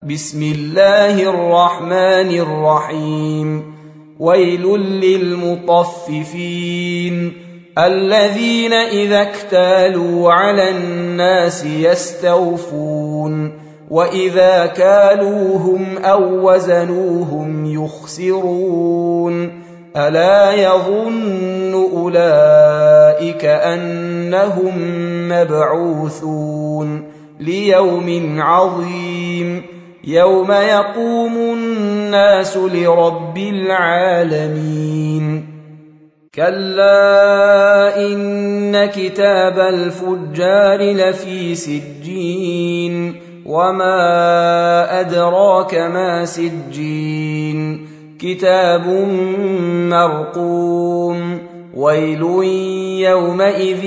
بسم الله الرحمن الرحيم. ويل للمطففين الذين إذا اكتالوا على الناس يستوفون وإذا كالوهم أو وزنوهم يخسرون ألا يظن أولئك أنهم مبعوثون ليوم عظيم يوم يقوم الناس لرب العالمين. كلا إن كتاب الفجار لفي سجين وما أدراك ما سجين كتاب مرقوم ويل يومئذ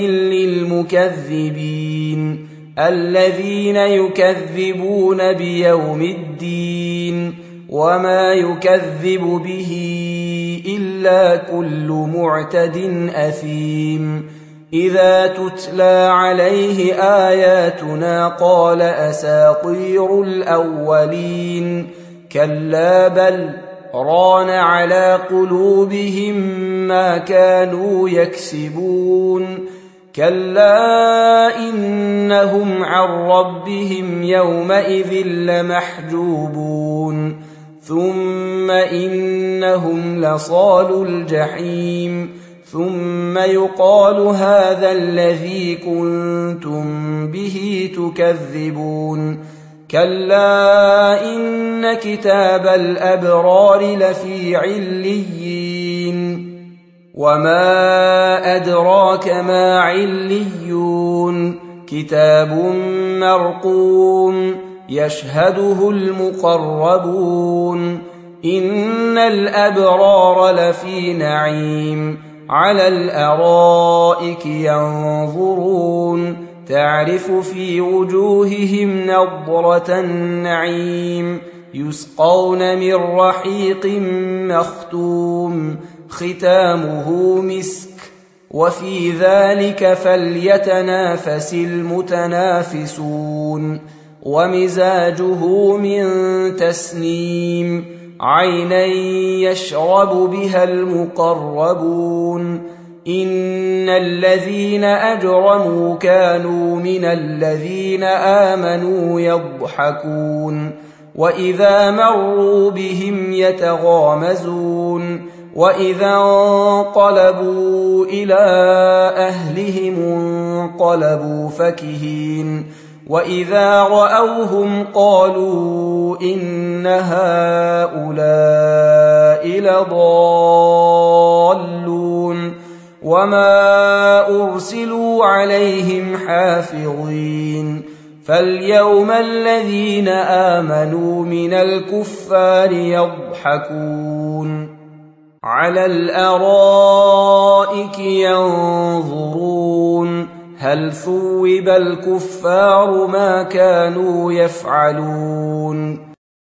للمكذبين الذين يكذبون بيوم الدين وما يكذب به إلا كل معتد أثيم إذا تتلى عليه آياتنا قال أساطير الأولين كلا بل ران على قلوبهم ما كانوا يكسبون كلا إنهم عن ربهم يومئذ لمحجوبون ثم إنهم لصالو الجحيم ثم يقال هذا الذي كنتم به تكذبون كلا إن كتاب الأبرار لفي عليين وما أدراك ما عليون كتاب مرقوم يشهده المقربون إن الأبرار لفي نعيم على الأرائك ينظرون تعرف في وجوههم نضرة النعيم يسقون من رحيق مختوم ختامه مسك وفي ذلك فليتنافس المتنافسون ومزاجه من تسنيم عينا يشرب بها المقربون إن الذين أجرموا كانوا من الذين آمنوا يضحكون وإذا مروا بهم يتغامزون وإذا انقلبوا إلى أهلهم انقلبوا فكهين وإذا رأوهم قالوا إن هؤلاء لضالون وما أرسلوا عليهم حافظين فاليوم الذين آمنوا من الكفار يضحكون على الأرائك ينظرون هل ثوب الكفار ما كانوا يفعلون